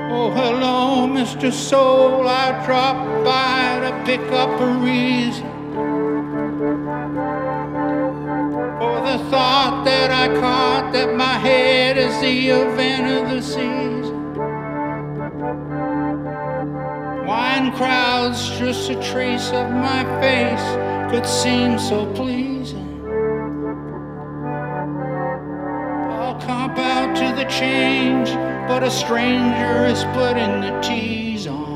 Oh, hello, Mr. Soul, I dropped by to pick up a reason for the thought that I caught that my head is the event of the season. Wine crowds, just a trace of my face, could seem so pleasing. I'll cop out to the change, but a stranger is putting the tease on.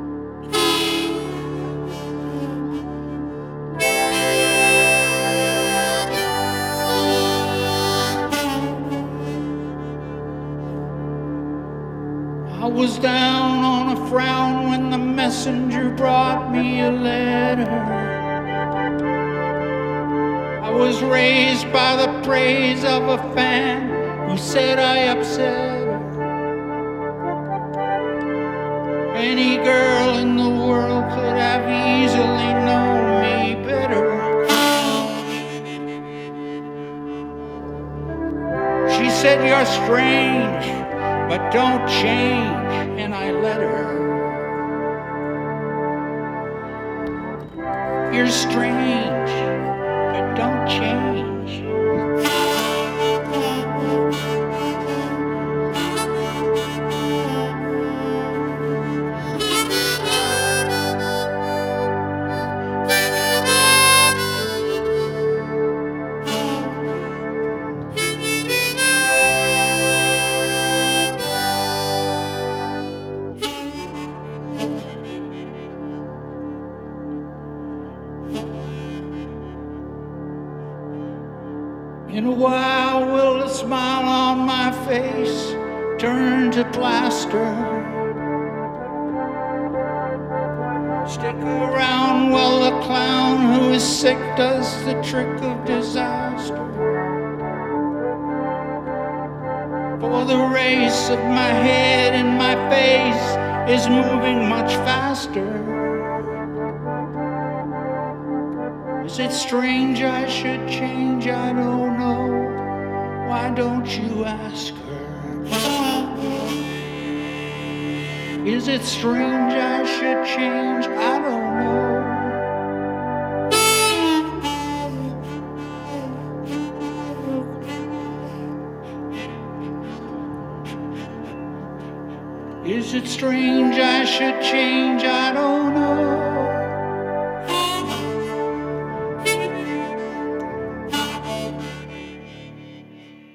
I was down on a frown when the messenger brought me a letter. I was raised by the praise of a fan who said I upset her. Any girl in the world could have easily known me better. She said, "You're strange, but don't change," and I let her. You're strange, but don't change. In a while will the smile on my face turn to plaster? Stick around while the clown who is sick does the trick of disaster. For the race of my head and my face is moving much faster. Is it strange I should change? I don't know. Why don't you ask her? Is it strange I should change? I don't know. Is it strange I should change? I don't know.